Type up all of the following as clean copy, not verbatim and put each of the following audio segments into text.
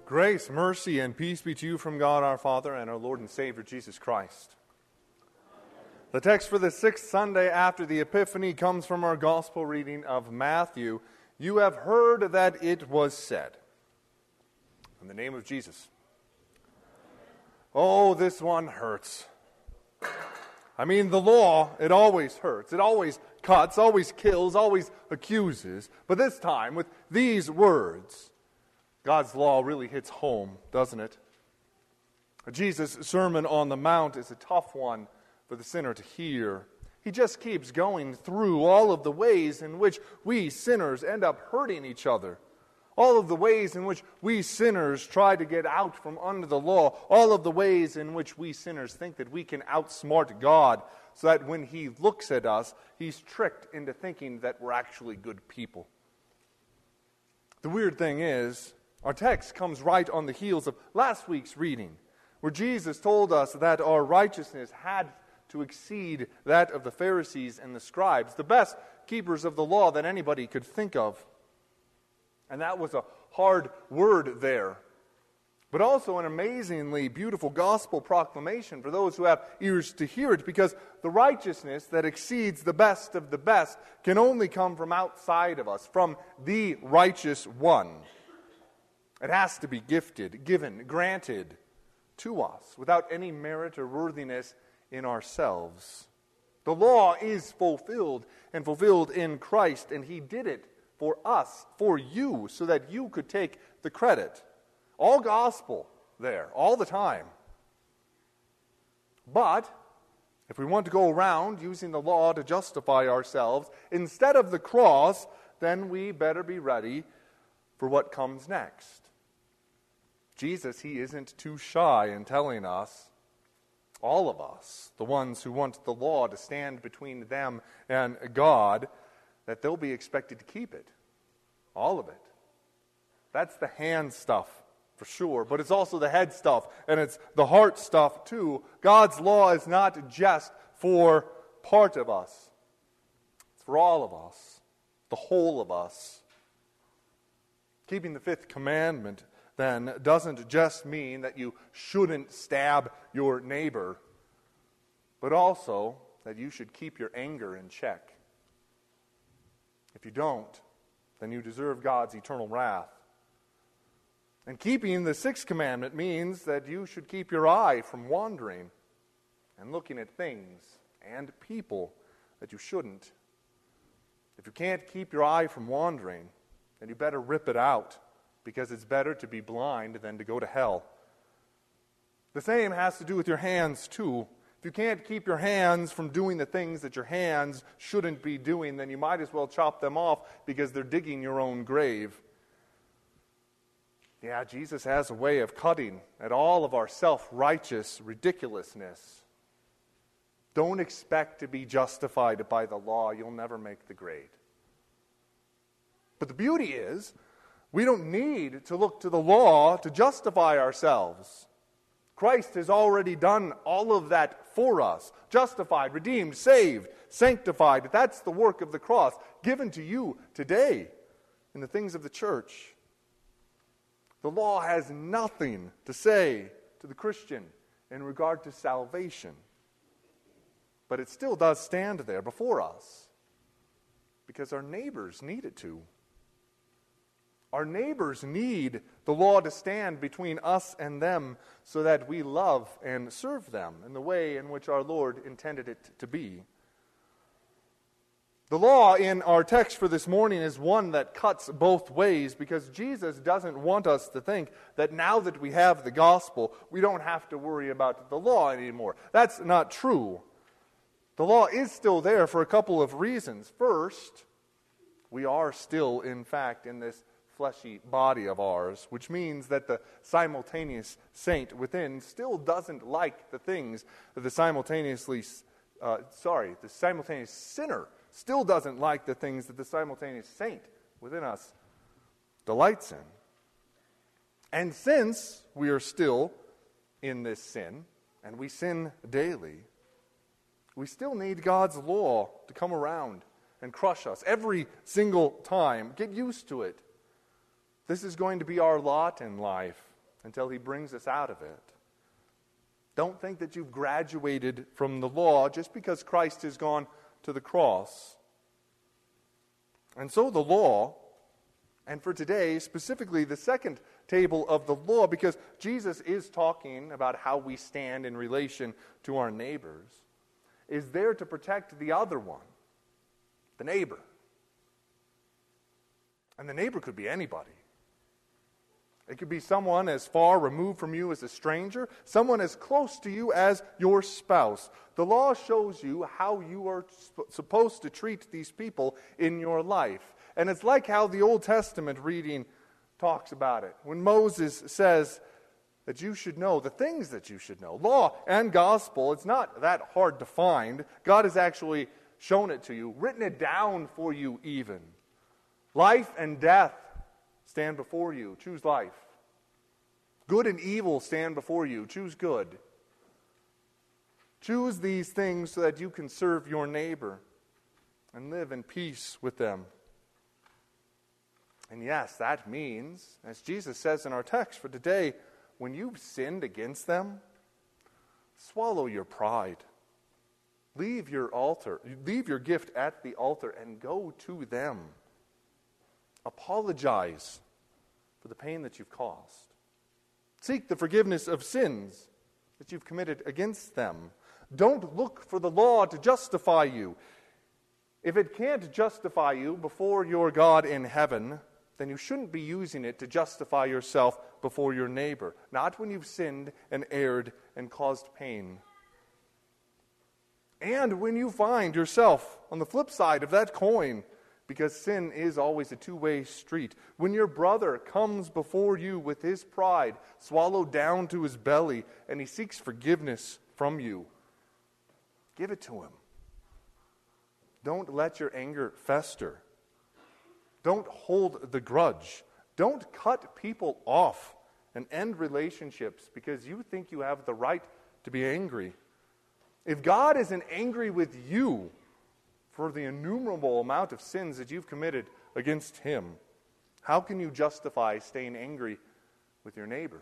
Grace, mercy, and peace be to you from God our Father and our Lord and Savior Jesus Christ. The text for the sixth Sunday after the Epiphany comes from our gospel reading of Matthew. You have heard that it was said. In the name of Jesus. Oh, this one hurts. I mean, the law, it always hurts. It always cuts, always kills, always accuses. But this time, with these words, God's law really hits home, doesn't it? Jesus' Sermon on the Mount is a tough one for the sinner to hear. He just keeps going through all of the ways in which we sinners end up hurting each other. All of the ways in which we sinners try to get out from under the law. All of the ways in which we sinners think that we can outsmart God so that when He looks at us, He's tricked into thinking that we're actually good people. The weird thing is, our text comes right on the heels of last week's reading, where Jesus told us that our righteousness had to exceed that of the Pharisees and the scribes, the best keepers of the law that anybody could think of. And that was a hard word there, but also an amazingly beautiful gospel proclamation for those who have ears to hear it, because the righteousness that exceeds the best of the best can only come from outside of us, from the righteous one. It has to be gifted, given, granted to us without any merit or worthiness in ourselves. The law is fulfilled and fulfilled in Christ, and He did it for us, for you, so that you could take the credit. All gospel there, all the time. But if we want to go around using the law to justify ourselves instead of the cross, then we better be ready for what comes next. Jesus, He isn't too shy in telling us, all of us, the ones who want the law to stand between them and God, that they'll be expected to keep it. All of it. That's the hand stuff, for sure, but it's also the head stuff, and it's the heart stuff, too. God's law is not just for part of us. It's for all of us, the whole of us. Keeping the fifth commandment then doesn't just mean that you shouldn't stab your neighbor, but also that you should keep your anger in check. If you don't, then you deserve God's eternal wrath. And keeping the sixth commandment means that you should keep your eye from wandering and looking at things and people that you shouldn't. If you can't keep your eye from wandering, then you better rip it out, because it's better to be blind than to go to hell. The same has to do with your hands, too. If you can't keep your hands from doing the things that your hands shouldn't be doing, then you might as well chop them off, because they're digging your own grave. Yeah, Jesus has a way of cutting at all of our self-righteous ridiculousness. Don't expect to be justified by the law. You'll never make the grade. But the beauty is, we don't need to look to the law to justify ourselves. Christ has already done all of that for us. Justified, redeemed, saved, sanctified. That's the work of the cross, given to you today in the things of the church. The law has nothing to say to the Christian in regard to salvation. But it still does stand there before us, because our neighbors need it to. Our neighbors need the law to stand between us and them so that we love and serve them in the way in which our Lord intended it to be. The law in our text for this morning is one that cuts both ways, because Jesus doesn't want us to think that now that we have the gospel, we don't have to worry about the law anymore. That's not true. The law is still there for a couple of reasons. First, we are still, in fact, in this fleshy body of ours, which means that the simultaneous saint within still doesn't like the things that the simultaneous sinner still doesn't like the things that the simultaneous saint within us delights in. And since we are still in this sin, and we sin daily, we still need God's law to come around and crush us every single time. Get used to it. This is going to be our lot in life. until he brings us out of it. Don't think that you've graduated from the law just because Christ has gone to the cross. And so the law, and for today, specifically the second table of the law, because Jesus is talking about how we stand in relation to our neighbors, is there to protect the other one, the neighbor. And the neighbor could be anybody. It could be someone as far removed from you as a stranger, someone as close to you as your spouse. The law shows you how you are supposed to treat these people in your life. And it's like how the Old Testament reading talks about it. When Moses says that you should know the things that you should know. Law and gospel, it's not that hard to find. God has actually shown it to you, written it down for you even. Life and death stand before you. Choose life. Good and evil stand before you. Choose good. Choose these things so that you can serve your neighbor and live in peace with them. And yes, that means, as Jesus says in our text for today, when you've sinned against them, swallow your pride. Leave your gift at the altar and go to them. Apologize for the pain that you've caused. Seek the forgiveness of sins that you've committed against them. Don't look for the law to justify you. If it can't justify you before your God in heaven, then you shouldn't be using it to justify yourself before your neighbor. Not when you've sinned and erred and caused pain. And when you find yourself on the flip side of that coin, because sin is always a two-way street. When your brother comes before you with his pride swallowed down to his belly and he seeks forgiveness from you, give it to him. Don't let your anger fester. Don't hold the grudge. Don't cut people off and end relationships because you think you have the right to be angry. If God isn't angry with you for the innumerable amount of sins that you've committed against him, how can you justify staying angry with your neighbor?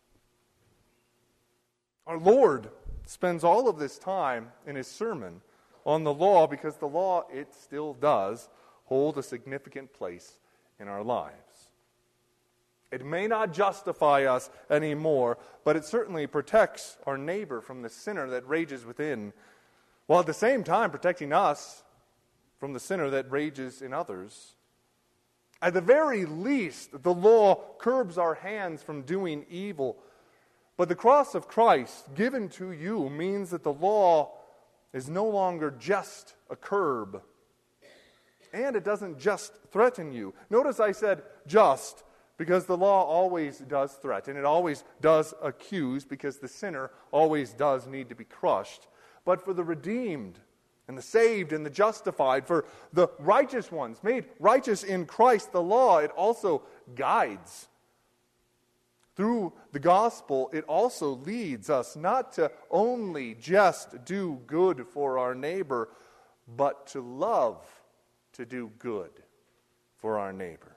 Our Lord spends all of this time in his sermon on the law because the law, it still does hold a significant place in our lives. It may not justify us anymore, but it certainly protects our neighbor from the sinner that rages within, while at the same time protecting us from the sinner that rages in others. At the very least, the law curbs our hands from doing evil. But the cross of Christ given to you means that the law is no longer just a curb. And it doesn't just threaten you. Notice I said just, because the law always does threaten. It always does accuse, because the sinner always does need to be crushed. But for the redeemed, and the saved and the justified, for the righteous ones, made righteous in Christ, the law, it also guides. Through the gospel, it also leads us not to only just do good for our neighbor, but to love to do good for our neighbor.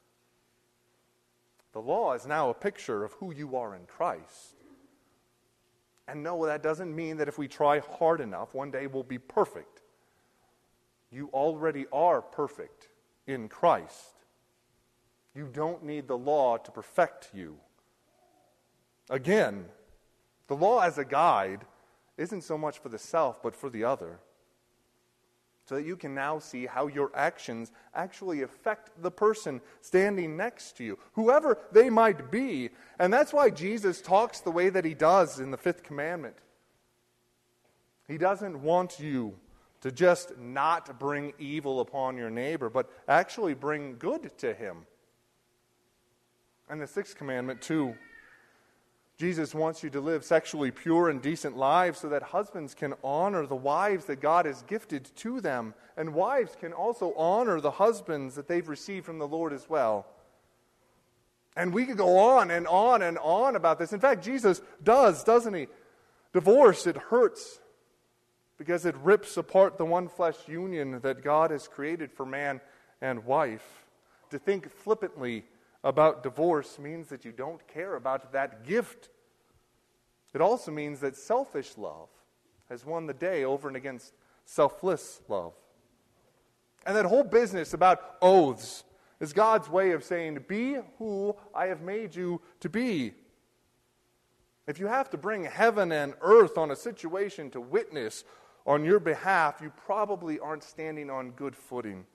The law is now a picture of who you are in Christ. And no, that doesn't mean that if we try hard enough, one day we'll be perfect. You already are perfect in Christ. You don't need the law to perfect you. Again, the law as a guide isn't so much for the self, but for the other. So that you can now see how your actions actually affect the person standing next to you, whoever they might be. And that's why Jesus talks the way that he does in the fifth commandment. He doesn't want you to just not bring evil upon your neighbor, but actually bring good to him. And the sixth commandment, too. Jesus wants you to live sexually pure and decent lives so that husbands can honor the wives that God has gifted to them, and wives can also honor the husbands that they've received from the Lord as well. And we could go on and on and on about this. In fact, Jesus does, doesn't he? Divorce, it hurts because it rips apart the one flesh union that God has created for man and wife. To think flippantly about divorce means that you don't care about that gift. It also means that selfish love has won the day over and against selfless love. And that whole business about oaths is God's way of saying, be who I have made you to be. If you have to bring heaven and earth on a situation to witness on your behalf, you probably aren't standing on good footing.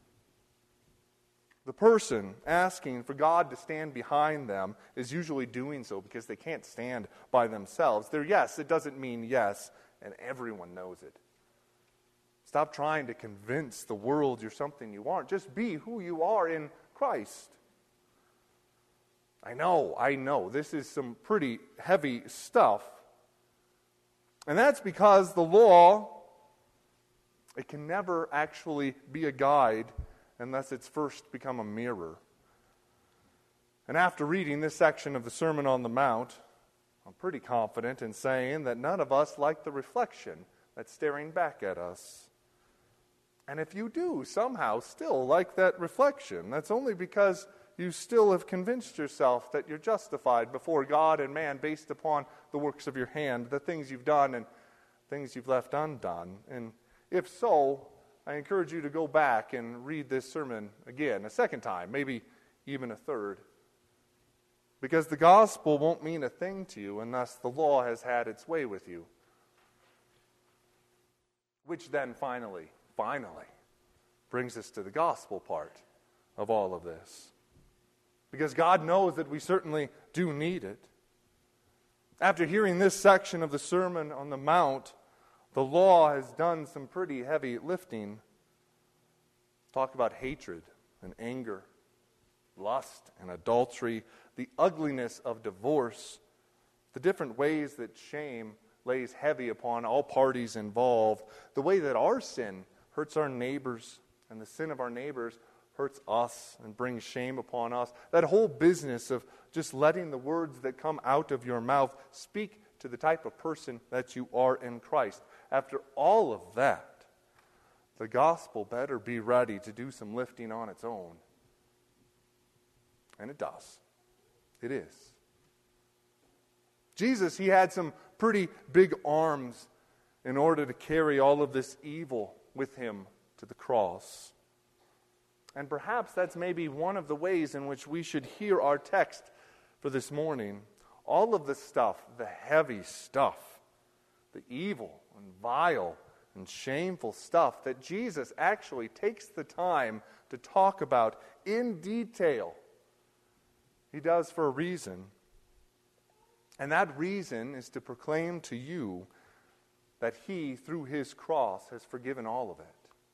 The person asking for God to stand behind them is usually doing so because they can't stand by themselves. Their yes, it doesn't mean yes, and everyone knows it. Stop trying to convince the world you're something you aren't. Just be who you are in Christ. I know, this is some pretty heavy stuff. And that's because the law, it can never actually be a guide unless it's first become a mirror. And after reading this section of the Sermon on the Mount, I'm pretty confident in saying that none of us like the reflection that's staring back at us. And if you do somehow still like that reflection, that's only because you still have convinced yourself that you're justified before God and man based upon the works of your hand, the things you've done and things you've left undone. And if so, I encourage you to go back and read this sermon again, a second time, maybe even a third. Because the gospel won't mean a thing to you unless the law has had its way with you. Which then finally brings us to the gospel part of all of this. Because God knows that we certainly do need it. After hearing this section of the Sermon on the Mount, the law has done some pretty heavy lifting. Talk about hatred and anger, lust and adultery, the ugliness of divorce, the different ways that shame lays heavy upon all parties involved, the way that our sin hurts our neighbors and the sin of our neighbors hurts us and brings shame upon us. That whole business of just letting the words that come out of your mouth speak to the type of person that you are in Christ. After all of that, the gospel better be ready to do some lifting on its own. And it does. It is. Jesus, he had some pretty big arms in order to carry all of this evil with him to the cross. And perhaps that's maybe one of the ways in which we should hear our text for this morning. All of the stuff, the heavy stuff, the evil and vile and shameful stuff that Jesus actually takes the time to talk about in detail, he does for a reason. And that reason is to proclaim to you that he, through his cross, has forgiven all of it.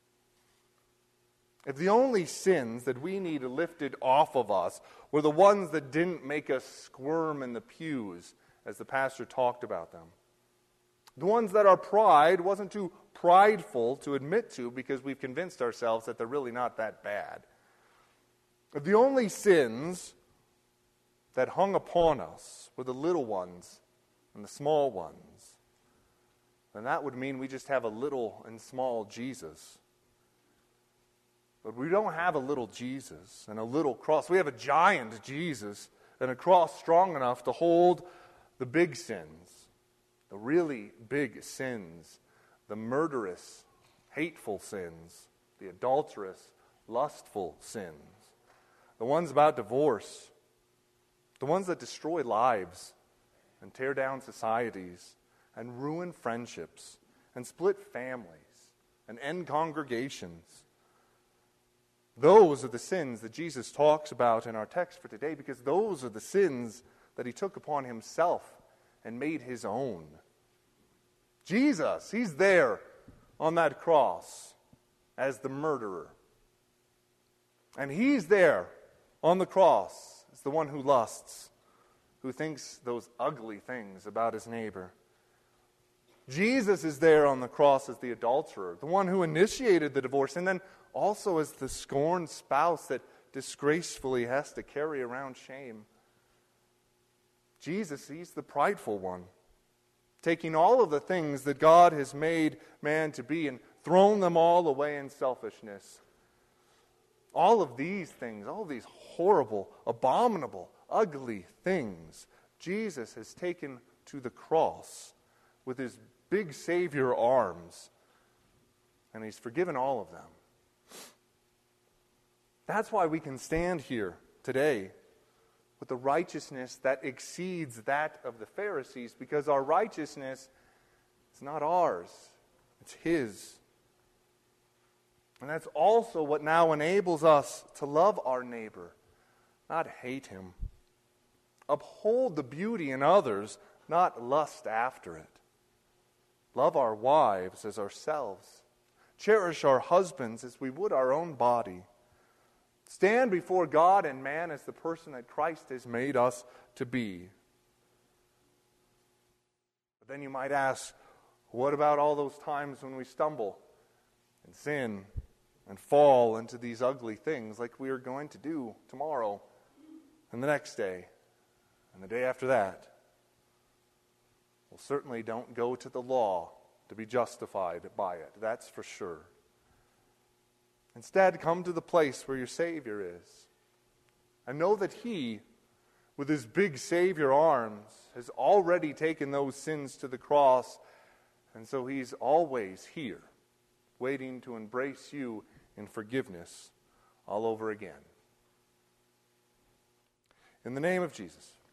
If the only sins that we need lifted off of us were the ones that didn't make us squirm in the pews, as the pastor talked about them, the ones that our pride wasn't too prideful to admit to because we've convinced ourselves that they're really not that bad, if the only sins that hung upon us were the little ones and the small ones, then that would mean we just have a little and small Jesus. But we don't have a little Jesus and a little cross. We have a giant Jesus and a cross strong enough to hold the big sins, the really big sins, the murderous, hateful sins, the adulterous, lustful sins, the ones about divorce, the ones that destroy lives and tear down societies and ruin friendships and split families and end congregations. Those are the sins that Jesus talks about in our text for today, because those are the sins that he took upon himself and made his own. Jesus, he's there on that cross as the murderer. And he's there on the cross as the one who lusts, who thinks those ugly things about his neighbor. Jesus is there on the cross as the adulterer, the one who initiated the divorce, and then also as the scorned spouse that disgracefully has to carry around shame. Jesus, he's the prideful one, taking all of the things that God has made man to be and thrown them all away in selfishness. All of these things, all of these horrible, abominable, ugly things, Jesus has taken to the cross with his big Savior arms, and he's forgiven all of them. That's why we can stand here today with the righteousness that exceeds that of the Pharisees, because our righteousness is not ours, it's his. And that's also what now enables us to love our neighbor, not hate him. Uphold the beauty in others, not lust after it. Love our wives as ourselves. Cherish our husbands as we would our own body. Stand before God and man as the person that Christ has made us to be. But then you might ask, what about all those times when we stumble and sin and fall into these ugly things like we are going to do tomorrow and the next day and the day after that? Well, certainly don't go to the law to be justified by it, that's for sure. Instead, come to the place where your Savior is and know that he, with his big Savior arms, has already taken those sins to the cross, and so he's always here, waiting to embrace you in forgiveness all over again. In the name of Jesus.